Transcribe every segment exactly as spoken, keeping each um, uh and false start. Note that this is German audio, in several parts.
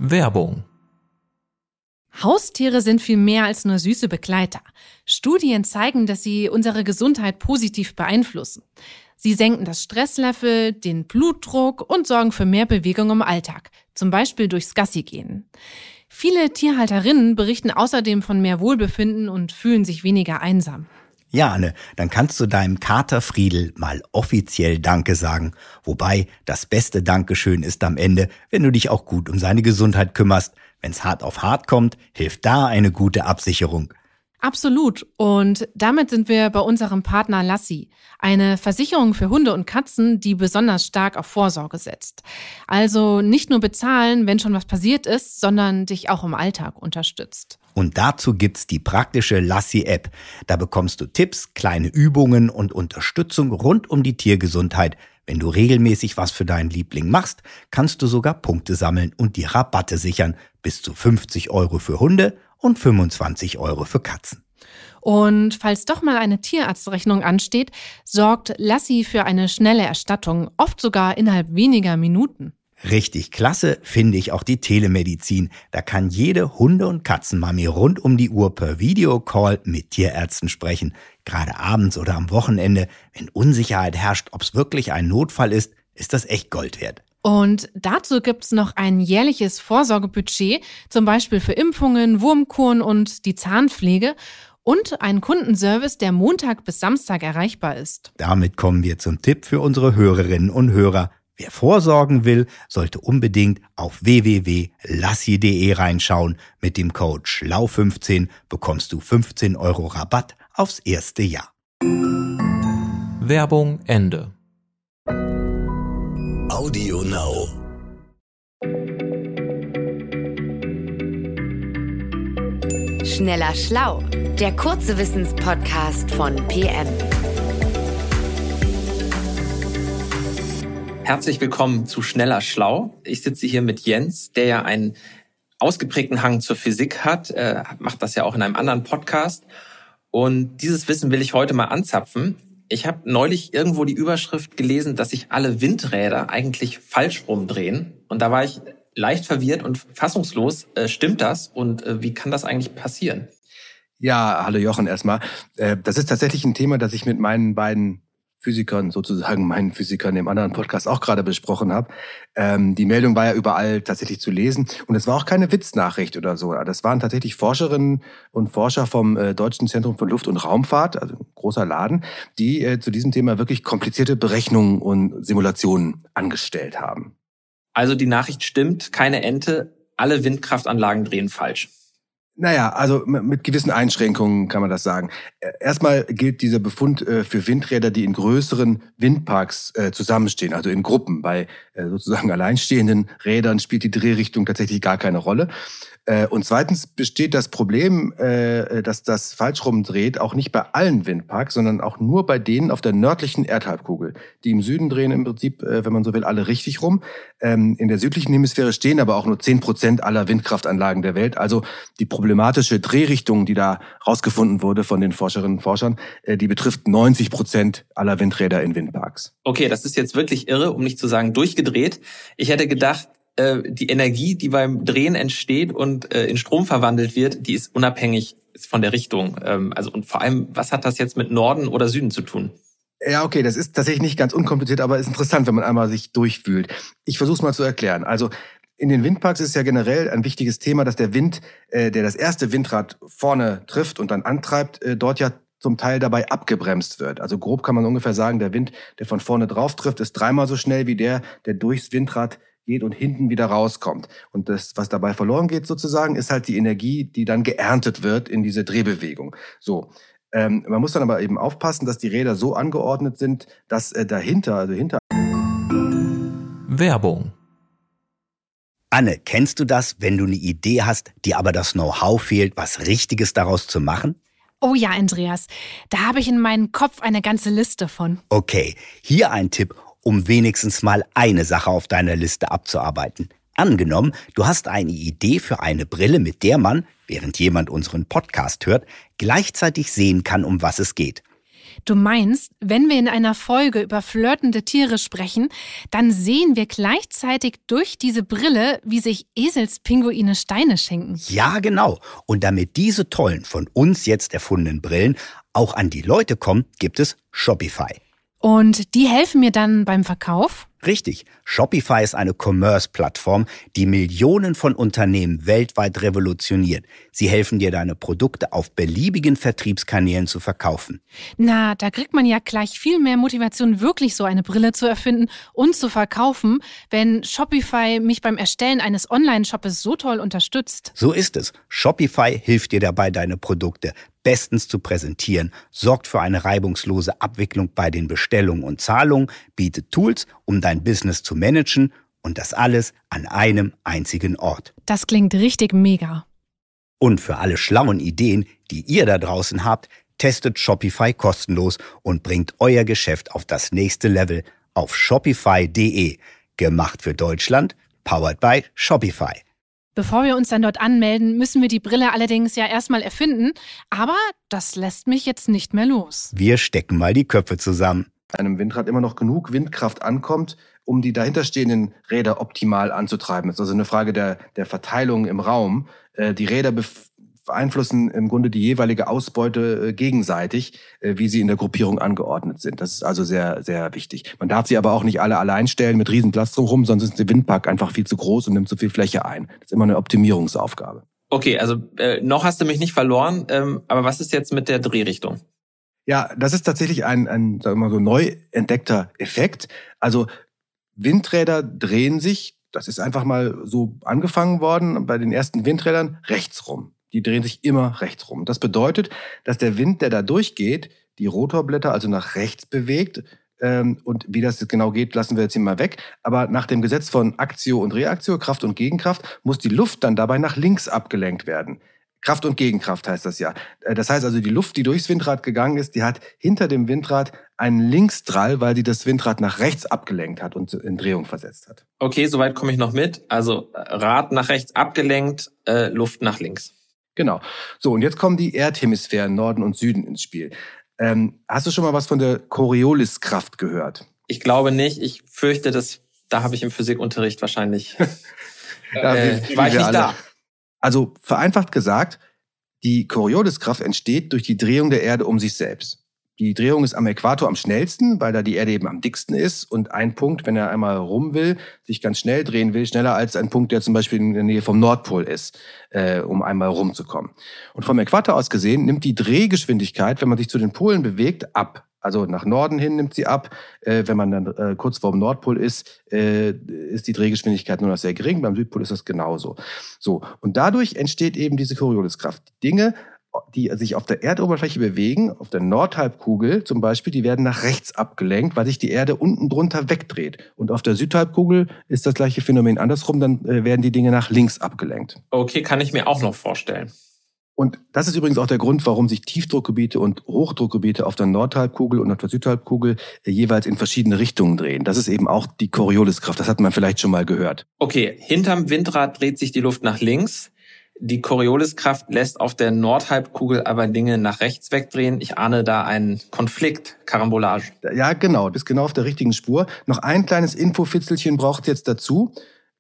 Werbung. Haustiere sind viel mehr als nur süße Begleiter. Studien zeigen, dass sie unsere Gesundheit positiv beeinflussen. Sie senken das Stresslevel, den Blutdruck und sorgen für mehr Bewegung im Alltag, zum Beispiel durchs Gassigehen. Viele Tierhalterinnen berichten außerdem von mehr Wohlbefinden und fühlen sich weniger einsam. Ja, Anne, dann kannst du deinem Kater Friedel mal offiziell Danke sagen. Wobei, das beste Dankeschön ist am Ende, wenn du dich auch gut um seine Gesundheit kümmerst. Wenn's hart auf hart kommt, hilft da eine gute Absicherung. Absolut. Und damit sind wir bei unserem Partner Lassi, eine Versicherung für Hunde und Katzen, die besonders stark auf Vorsorge setzt. Also nicht nur bezahlen, wenn schon was passiert ist, sondern dich auch im Alltag unterstützt. Und dazu gibt's die praktische Lassi-App. Da bekommst du Tipps, kleine Übungen und Unterstützung rund um die Tiergesundheit. Wenn du regelmäßig was für deinen Liebling machst, kannst du sogar Punkte sammeln und die Rabatte sichern. Bis zu fünfzig Euro für Hunde und fünfundzwanzig Euro für Katzen. Und falls doch mal eine Tierarztrechnung ansteht, sorgt Lassi für eine schnelle Erstattung, oft sogar innerhalb weniger Minuten. Richtig klasse finde ich auch die Telemedizin. Da kann jede Hunde- und Katzenmami rund um die Uhr per Videocall mit Tierärzten sprechen. Gerade abends oder am Wochenende, wenn Unsicherheit herrscht, ob es wirklich ein Notfall ist, ist das echt Gold wert. Und dazu gibt's noch ein jährliches Vorsorgebudget, zum Beispiel für Impfungen, Wurmkuren und die Zahnpflege und einen Kundenservice, der Montag bis Samstag erreichbar ist. Damit kommen wir zum Tipp für unsere Hörerinnen und Hörer. Wer vorsorgen will, sollte unbedingt auf w w w punkt lassi punkt de reinschauen. Mit dem Code schlau fünfzehn bekommst du fünfzehn Euro Rabatt aufs erste Jahr. Werbung Ende. Audio Now. Schneller Schlau, der kurze Wissenspodcast von P M. Herzlich willkommen zu Schneller Schlau. Ich sitze hier mit Jens, der ja einen ausgeprägten Hang zur Physik hat, äh, macht das ja auch in einem anderen Podcast. Und dieses Wissen will ich heute mal anzapfen. Ich habe neulich irgendwo die Überschrift gelesen, dass sich alle Windräder eigentlich falsch rumdrehen. Und da war ich leicht verwirrt und fassungslos. Äh, stimmt das? Und äh, wie kann das eigentlich passieren? Ja, hallo Jochen erstmal. Äh, das ist tatsächlich ein Thema, das ich mit meinen beiden Physikern, sozusagen meinen Physikern im anderen Podcast auch gerade besprochen habe. Ähm, die Meldung war ja überall tatsächlich zu lesen. Und es war auch keine Witznachricht oder so. Das waren tatsächlich Forscherinnen und Forscher vom äh, Deutschen Zentrum für Luft- und Raumfahrt, also ein großer Laden, die äh, zu diesem Thema wirklich komplizierte Berechnungen und Simulationen angestellt haben. Also die Nachricht stimmt, keine Ente, alle Windkraftanlagen drehen falsch. Naja, also mit gewissen Einschränkungen kann man das sagen. Erstmal gilt dieser Befund für Windräder, die in größeren Windparks zusammenstehen, also in Gruppen. Bei sozusagen alleinstehenden Rädern spielt die Drehrichtung tatsächlich gar keine Rolle. Und zweitens besteht das Problem, dass das falsch rumdreht, auch nicht bei allen Windparks, sondern auch nur bei denen auf der nördlichen Erdhalbkugel. Die im Süden drehen im Prinzip, wenn man so will, alle richtig rum. In der südlichen Hemisphäre stehen aber auch nur zehn Prozent aller Windkraftanlagen der Welt. Also die problematische Drehrichtung, die da rausgefunden wurde von den Forscherinnen und Forschern, die betrifft neunzig Prozent aller Windräder in Windparks. Okay, das ist jetzt wirklich irre, um nicht zu sagen durchgedreht. Ich hätte gedacht, die Energie, die beim Drehen entsteht und in Strom verwandelt wird, die ist unabhängig von der Richtung. Also und vor allem, was hat das jetzt mit Norden oder Süden zu tun? Ja, okay, das ist tatsächlich nicht ganz unkompliziert, aber ist interessant, wenn man einmal sich durchfühlt. Ich versuche es mal zu erklären. Also in den Windparks ist ja generell ein wichtiges Thema, dass der Wind, der das erste Windrad vorne trifft und dann antreibt, dort ja zum Teil dabei abgebremst wird. Also grob kann man ungefähr sagen, der Wind, der von vorne drauf trifft, ist dreimal so schnell wie der, der durchs Windrad geht und hinten wieder rauskommt. Und das, was dabei verloren geht sozusagen, ist halt die Energie, die dann geerntet wird in diese Drehbewegung. So. Ähm, man muss dann aber eben aufpassen, dass die Räder so angeordnet sind, dass äh, dahinter, also hinter... Werbung. Anne, kennst du das, wenn du eine Idee hast, dir aber das Know-how fehlt, was Richtiges daraus zu machen? Oh ja, Andreas, da habe ich in meinem Kopf eine ganze Liste von. Okay, hier ein Tipp, um wenigstens mal eine Sache auf deiner Liste abzuarbeiten. Angenommen, du hast eine Idee für eine Brille, mit der man, während jemand unseren Podcast hört, gleichzeitig sehen kann, um was es geht. Du meinst, wenn wir in einer Folge über flirtende Tiere sprechen, dann sehen wir gleichzeitig durch diese Brille, wie sich Eselspinguine Steine schenken. Ja, genau. Und damit diese tollen, von uns jetzt erfundenen Brillen auch an die Leute kommen, gibt es Shopify. Und die helfen mir dann beim Verkauf? Richtig. Shopify ist eine Commerce-Plattform, die Millionen von Unternehmen weltweit revolutioniert. Sie helfen dir, deine Produkte auf beliebigen Vertriebskanälen zu verkaufen. Na, da kriegt man ja gleich viel mehr Motivation, wirklich so eine Brille zu erfinden und zu verkaufen, wenn Shopify mich beim Erstellen eines Online-Shoppes so toll unterstützt. So ist es. Shopify hilft dir dabei, deine Produkte bestens zu präsentieren, sorgt für eine reibungslose Abwicklung bei den Bestellungen und Zahlungen, bietet Tools, um dein Business zu managen und das alles an einem einzigen Ort. Das klingt richtig mega. Und für alle schlauen Ideen, die ihr da draußen habt, testet Shopify kostenlos und bringt euer Geschäft auf das nächste Level auf shopify punkt de. Gemacht für Deutschland, powered by Shopify. Bevor wir uns dann dort anmelden, müssen wir die Brille allerdings ja erstmal erfinden. Aber das lässt mich jetzt nicht mehr los. Wir stecken mal die Köpfe zusammen. Einem Windrad immer noch genug Windkraft ankommt, um die dahinterstehenden Räder optimal anzutreiben. Das ist also eine Frage der, der Verteilung im Raum. Äh, die Räder bef- beeinflussen im Grunde die jeweilige Ausbeute äh, gegenseitig, äh, wie sie in der Gruppierung angeordnet sind. Das ist also sehr, sehr wichtig. Man darf sie aber auch nicht alle allein stellen mit riesen Platz drumherum, sonst ist der Windpark einfach viel zu groß und nimmt zu viel Fläche ein. Das ist immer eine Optimierungsaufgabe. Okay, also äh, noch hast du mich nicht verloren, ähm, aber was ist jetzt mit der Drehrichtung? Ja, das ist tatsächlich ein, ein sagen wir mal so neu entdeckter Effekt. Also Windräder drehen sich, das ist einfach mal so angefangen worden bei den ersten Windrädern, rechts rum. Die drehen sich immer rechts rum. Das bedeutet, dass der Wind, der da durchgeht, die Rotorblätter also nach rechts bewegt. Ähm, und wie das jetzt genau geht, lassen wir jetzt hier mal weg. Aber nach dem Gesetz von Aktio und Reaktio, Kraft und Gegenkraft, muss die Luft dann dabei nach links abgelenkt werden. Kraft und Gegenkraft heißt das ja. Das heißt also, die Luft, die durchs Windrad gegangen ist, die hat hinter dem Windrad einen Linksdrall, weil sie das Windrad nach rechts abgelenkt hat und in Drehung versetzt hat. Okay, soweit komme ich noch mit. Also Rad nach rechts abgelenkt, äh, Luft nach links. Genau. So, und jetzt kommen die Erdhemisphären Norden und Süden ins Spiel. Ähm, hast du schon mal was von der Corioliskraft gehört? Ich glaube nicht. Ich fürchte, dass da habe ich im Physikunterricht wahrscheinlich ja, äh, wie, war wie ich nicht alle. da. Also vereinfacht gesagt, die Corioliskraft entsteht durch die Drehung der Erde um sich selbst. Die Drehung ist am Äquator am schnellsten, weil da die Erde eben am dicksten ist und ein Punkt, wenn er einmal rum will, sich ganz schnell drehen will, schneller als ein Punkt, der zum Beispiel in der Nähe vom Nordpol ist, äh, um einmal rumzukommen. Und vom Äquator aus gesehen nimmt die Drehgeschwindigkeit, wenn man sich zu den Polen bewegt, ab. Also nach Norden hin nimmt sie ab. Äh, wenn man dann äh, kurz vor dem Nordpol ist, äh, ist die Drehgeschwindigkeit nur noch sehr gering. Beim Südpol ist das genauso. So, und dadurch entsteht eben diese Corioliskraft. Die Dinge, die sich auf der Erdoberfläche bewegen, auf der Nordhalbkugel zum Beispiel, die werden nach rechts abgelenkt, weil sich die Erde unten drunter wegdreht. Und auf der Südhalbkugel ist das gleiche Phänomen andersrum, dann äh, werden die Dinge nach links abgelenkt. Okay, kann ich mir auch noch vorstellen. Und das ist übrigens auch der Grund, warum sich Tiefdruckgebiete und Hochdruckgebiete auf der Nordhalbkugel und auf der Südhalbkugel jeweils in verschiedene Richtungen drehen. Das ist eben auch die Corioliskraft. Das hat man vielleicht schon mal gehört. Okay, hinterm Windrad dreht sich die Luft nach links. Die Corioliskraft lässt auf der Nordhalbkugel aber Dinge nach rechts wegdrehen. Ich ahne da einen Konflikt, Karambolage. Ja, genau. Du bist genau auf der richtigen Spur. Noch ein kleines Infofitzelchen braucht es jetzt dazu.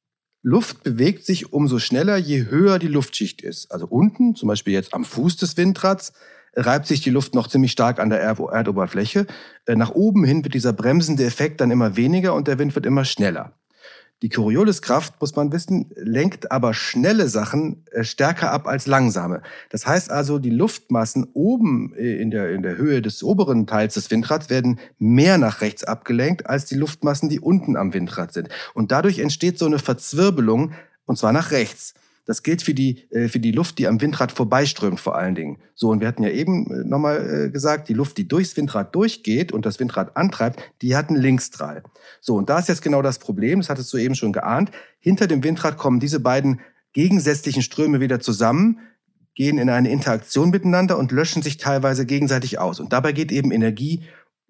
Luft bewegt sich umso schneller, je höher die Luftschicht ist. Also unten, zum Beispiel jetzt am Fuß des Windrads, reibt sich die Luft noch ziemlich stark an der Erdoberfläche. Nach oben hin wird dieser bremsende Effekt dann immer weniger und der Wind wird immer schneller. Die Corioliskraft, muss man wissen, lenkt aber schnelle Sachen stärker ab als langsame. Das heißt also, die Luftmassen oben in der, in der Höhe des oberen Teils des Windrads werden mehr nach rechts abgelenkt als die Luftmassen, die unten am Windrad sind. Und dadurch entsteht so eine Verzwirbelung, und zwar nach rechts. Das gilt für die, für die Luft, die am Windrad vorbeiströmt vor allen Dingen. So, und wir hatten ja eben nochmal gesagt, die Luft, die durchs Windrad durchgeht und das Windrad antreibt, die hat einen Linksstrahl. So, und da ist jetzt genau das Problem, das hattest du eben schon geahnt. Hinter dem Windrad kommen diese beiden gegensätzlichen Ströme wieder zusammen, gehen in eine Interaktion miteinander und löschen sich teilweise gegenseitig aus. Und dabei geht eben Energie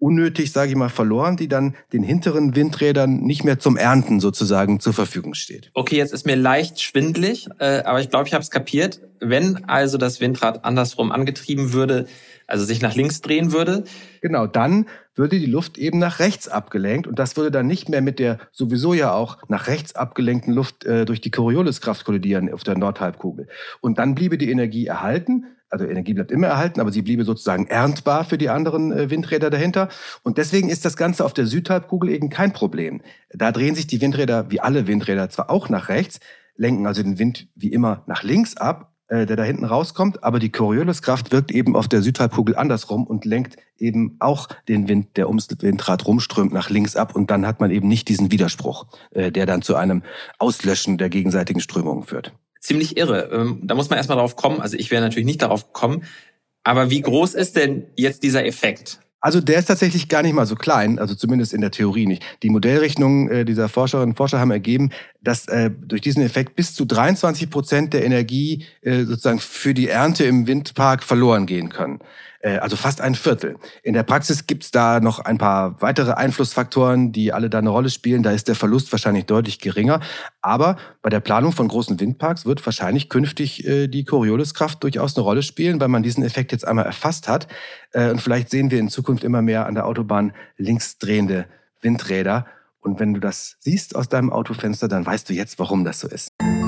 unnötig, sage ich mal, verloren, die dann den hinteren Windrädern nicht mehr zum Ernten sozusagen zur Verfügung steht. Okay, jetzt ist mir leicht schwindelig, äh, aber ich glaube, ich habe es kapiert. Wenn also das Windrad andersrum angetrieben würde, also sich nach links drehen würde. Genau, dann würde die Luft eben nach rechts abgelenkt und das würde dann nicht mehr mit der sowieso ja auch nach rechts abgelenkten Luft äh, durch die Corioliskraft kollidieren auf der Nordhalbkugel. Und dann bliebe die Energie erhalten. Also Energie bleibt immer erhalten, aber sie bliebe sozusagen erntbar für die anderen äh, Windräder dahinter. Und deswegen ist das Ganze auf der Südhalbkugel eben kein Problem. Da drehen sich die Windräder, wie alle Windräder, zwar auch nach rechts, lenken also den Wind wie immer nach links ab, äh, der da hinten rauskommt, aber die Corioliskraft wirkt eben auf der Südhalbkugel andersrum und lenkt eben auch den Wind, der ums Windrad rumströmt, nach links ab. Und dann hat man eben nicht diesen Widerspruch, äh, der dann zu einem Auslöschen der gegenseitigen Strömungen führt. Ziemlich irre. Da muss man erstmal drauf kommen. Also ich wäre natürlich nicht darauf gekommen. Aber wie groß ist denn jetzt dieser Effekt? Also der ist tatsächlich gar nicht mal so klein, also zumindest in der Theorie nicht. Die Modellrechnungen äh, dieser Forscherinnen und Forscher haben ergeben, dass äh, durch diesen Effekt bis zu dreiundzwanzig Prozent der Energie äh, sozusagen für die Ernte im Windpark verloren gehen können. Äh, also fast ein Viertel. In der Praxis gibt's da noch ein paar weitere Einflussfaktoren, die alle da eine Rolle spielen. Da ist der Verlust wahrscheinlich deutlich geringer. Aber bei der Planung von großen Windparks wird wahrscheinlich künftig äh, die Corioliskraft durchaus eine Rolle spielen, weil man diesen Effekt jetzt einmal erfasst hat. Äh, und vielleicht sehen wir in Zukunft immer mehr an der Autobahn linksdrehende Windräder. Und wenn du das siehst aus deinem Autofenster, dann weißt du jetzt, warum das so ist.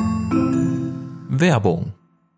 Werbung.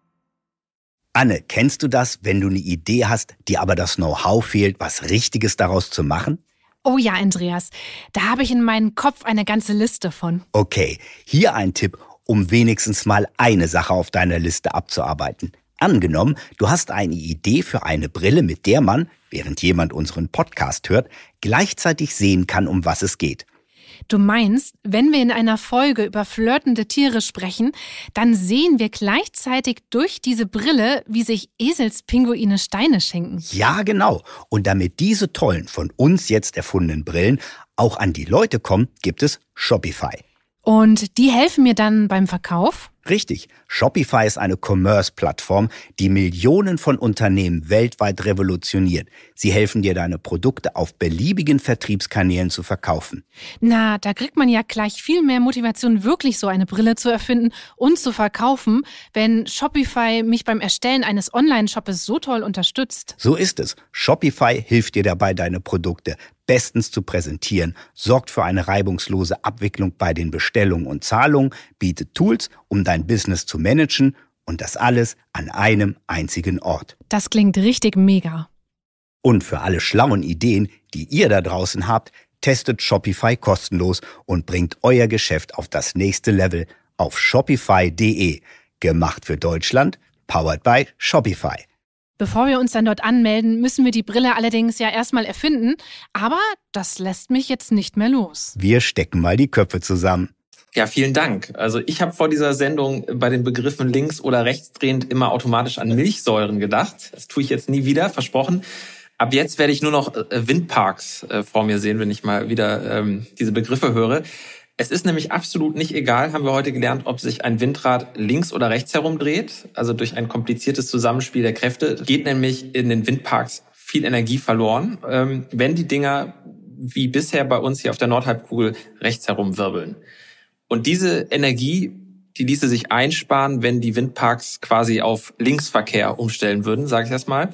Anne, kennst du das, wenn du eine Idee hast, dir aber das Know-how fehlt, was Richtiges daraus zu machen? Oh ja, Andreas, da habe ich in meinem Kopf eine ganze Liste von. Okay, hier ein Tipp, um wenigstens mal eine Sache auf deiner Liste abzuarbeiten. Angenommen, du hast eine Idee für eine Brille, mit der man, während jemand unseren Podcast hört, gleichzeitig sehen kann, um was es geht. Du meinst, wenn wir in einer Folge über flirtende Tiere sprechen, dann sehen wir gleichzeitig durch diese Brille, wie sich Eselspinguine Steine schenken. Ja, genau. Und damit diese tollen, von uns jetzt erfundenen Brillen auch an die Leute kommen, gibt es Shopify. Und die helfen mir dann beim Verkauf? Richtig. Shopify ist eine Commerce-Plattform, die Millionen von Unternehmen weltweit revolutioniert. Sie helfen dir, deine Produkte auf beliebigen Vertriebskanälen zu verkaufen. Na, da kriegt man ja gleich viel mehr Motivation, wirklich so eine Brille zu erfinden und zu verkaufen, wenn Shopify mich beim Erstellen eines Online-Shoppes so toll unterstützt. So ist es. Shopify hilft dir dabei, deine Produkte bestens zu präsentieren, sorgt für eine reibungslose Abwicklung bei den Bestellungen und Zahlungen, bietet Tools, um dein Business zu managen und das alles an einem einzigen Ort. Das klingt richtig mega. Und für alle schlauen Ideen, die ihr da draußen habt, testet Shopify kostenlos und bringt euer Geschäft auf das nächste Level auf shopify punkt de. Gemacht für Deutschland, powered by Shopify. Bevor wir uns dann dort anmelden, müssen wir die Brille allerdings ja erstmal erfinden. Aber das lässt mich jetzt nicht mehr los. Wir stecken mal die Köpfe zusammen. Ja, vielen Dank. Also ich habe vor dieser Sendung bei den Begriffen links- oder rechtsdrehend immer automatisch an Milchsäuren gedacht. Das tue ich jetzt nie wieder, versprochen. Ab jetzt werde ich nur noch Windparks äh, vor mir sehen, wenn ich mal wieder ähm, diese Begriffe höre. Es ist nämlich absolut nicht egal, haben wir heute gelernt, ob sich ein Windrad links oder rechts herum dreht. Also durch ein kompliziertes Zusammenspiel der Kräfte geht nämlich in den Windparks viel Energie verloren, ähm, wenn die Dinger wie bisher bei uns hier auf der Nordhalbkugel rechts herum wirbeln. Und diese Energie, die ließe sich einsparen, wenn die Windparks quasi auf Linksverkehr umstellen würden, sage ich erstmal.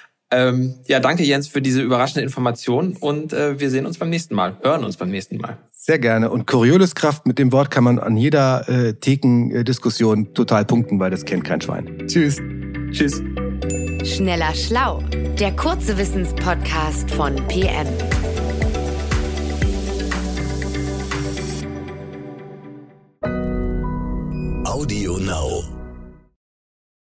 Ähm, ja, danke Jens für diese überraschende Information und äh, wir sehen uns beim nächsten Mal, hören uns beim nächsten Mal. Sehr gerne. Und Corioliskraft, mit dem Wort kann man an jeder äh, Thekendiskussion total punkten, weil das kennt kein Schwein. Tschüss. Tschüss. Schneller Schlau, der kurze Wissenspodcast von P M. Audio Now.